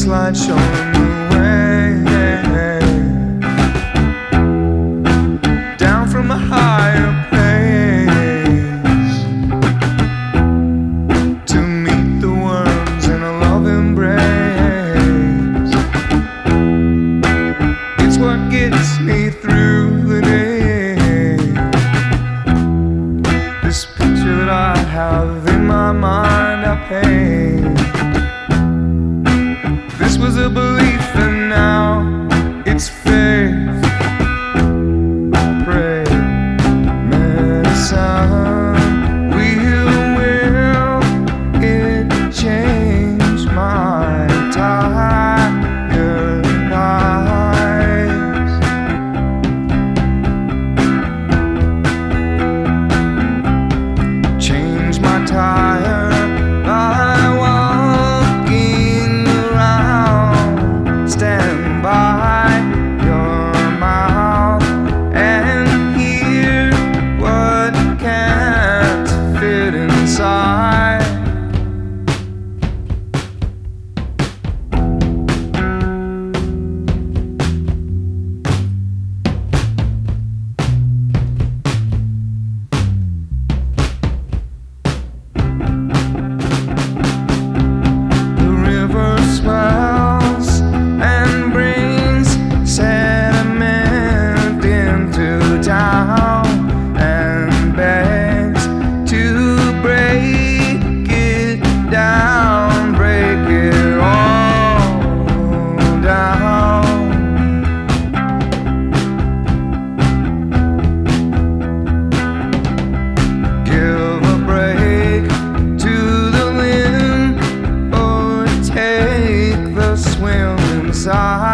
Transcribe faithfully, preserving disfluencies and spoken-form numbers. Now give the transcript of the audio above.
light showing the way. Down from a higher place to meet the worms in a love embrace. It's what gets me through the day. This picture that I have in my mind I paint. This was a belief and now it's faith. Pray, medicine, will, will it change my tired eyes? Change my tired by walking around. Stand by your mouth and hear what can't fit inside. The river swells and brings sediment into town and begs to break it down, break it all down. Give a break to the wind or take the swim inside.